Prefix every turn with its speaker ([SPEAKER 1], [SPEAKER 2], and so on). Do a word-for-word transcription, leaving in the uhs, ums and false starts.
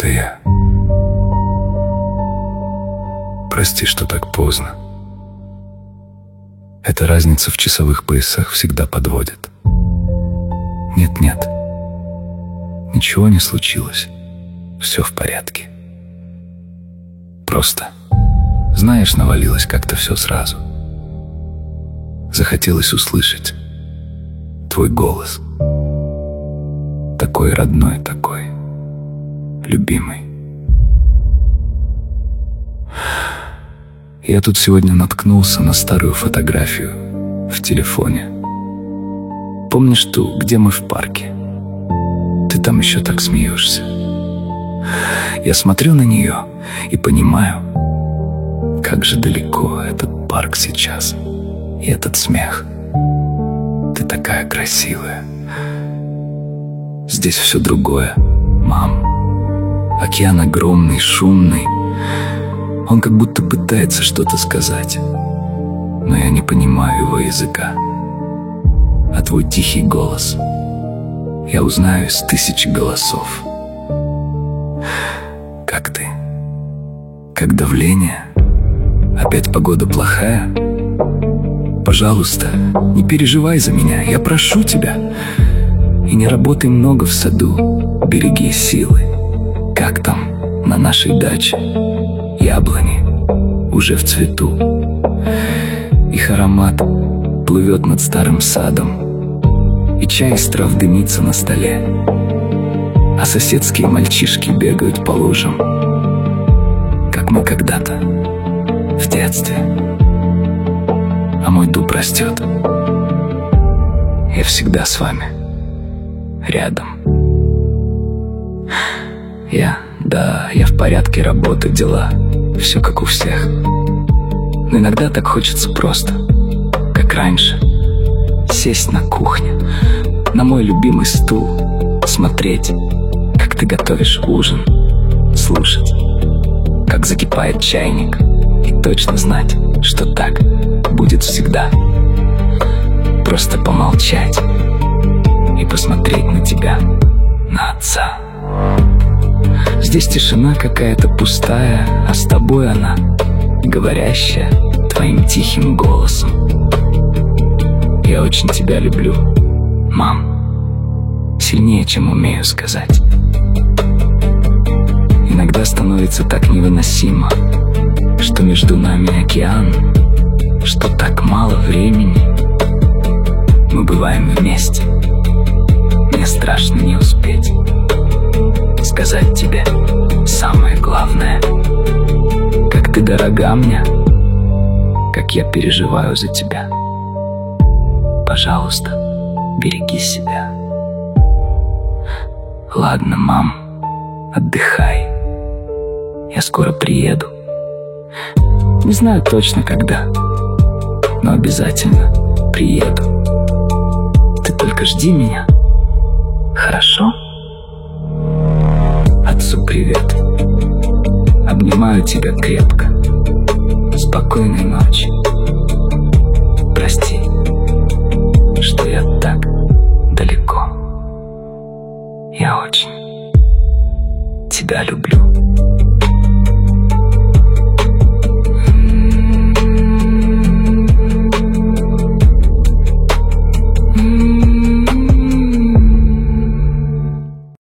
[SPEAKER 1] это я. Прости, что так поздно. Эта разница в часовых поясах всегда подводит. Нет-нет, ничего не случилось. Все в порядке. Просто, знаешь, навалилось как-то все сразу. Захотелось услышать твой голос. Такой родной, такой любимый. Я тут сегодня наткнулся на старую фотографию в телефоне. Помнишь ту, где мы в парке? Ты там еще так смеешься. Я смотрю на нее и понимаю, как же далеко этот парк сейчас. И этот смех. Ты такая красивая. Здесь все другое, мам. Океан огромный, шумный. Он как будто пытается что-то сказать, но я не понимаю его языка. А твой тихий голос я узнаю из тысячи голосов. Как ты? Как давление? Опять погода плохая? Пожалуйста, не переживай за меня, я прошу тебя. И не работай много в саду, береги силы. Как там на нашей даче? Яблони уже в цвету. Их аромат плывет над старым садом, и чай из трав дымится на столе. А соседские мальчишки бегают по лужам, как мы когда-то в детстве. А мой дуб растет. Я всегда с вами, рядом. Я, да, я в порядке, работа, дела, все как у всех. Но иногда так хочется просто, как раньше, сесть на кухне, на мой любимый стул, смотреть, как ты готовишь ужин, слушать, как закипает чайник, и точно знать, что так будет всегда. Просто помолчать и посмотреть на тебя, на отца. Здесь тишина какая-то пустая, а с тобой она, говорящая твоим тихим голосом. Я очень тебя люблю, мам, сильнее, чем умею сказать. Иногда становится так невыносимо, что между нами океан, что так мало времени. Мы бываем вместе. Мне страшно не успеть сказать тебе самое главное. Как ты дорога мне, как я переживаю за тебя. Пожалуйста, береги себя. Ладно, мам, отдыхай. Я скоро приеду. Не знаю точно когда, но обязательно приеду. Ты только жди меня, хорошо? Отцу привет. Обнимаю тебя крепко. Спокойной ночи.